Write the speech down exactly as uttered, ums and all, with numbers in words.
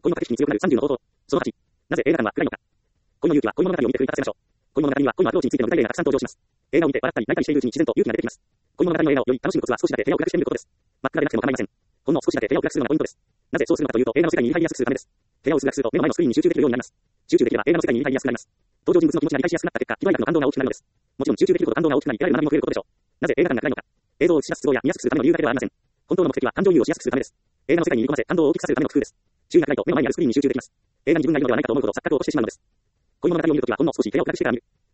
恋の駆け引きに強くなるさんじゅうの方法。そのはち。なぜ映画館は暗いのか。恋の勇気は恋物語を見て奮い立たせましょう。恋物語には恋のアプローチについての具体例がたくさん登場します。映画を見て笑ったり泣いたりしているうちに自然と勇気が出てきます。恋物語の映画をより楽しむコツは少しだけ部屋を暗くしてみることです。真っ暗でなくても構いません。ほんの少しだけ部屋を暗くするのがポイントです。なぜそうするのかというと、映画の世界に入りやすくするためです。部屋を薄暗くすると目の前のスクリーンに集中できるようになります。集中できれば映画の世界に入りやすくなります。登場人物の気持ちが理解しやすくなった結果、喜怒哀楽の感動が大きくなるのです。もちろん集中できると感動が大きくなり、得られる学びも増えることでしょう。なぜ映画館が暗いのか。映像を映し出す都合や見やすくするための理由だけではありません。本当の目的は感情移入をしやすくするためです。映画の世界に入り込ませ感動を大きくさせるための工夫です。注意が暗いと目の前にあるスクリーンに集中できます。映画に自分がいるのではないかと思うほど錯覚を起こしてしまうのです。恋物語を見るときはほんの少し部屋を暗くしてから見る。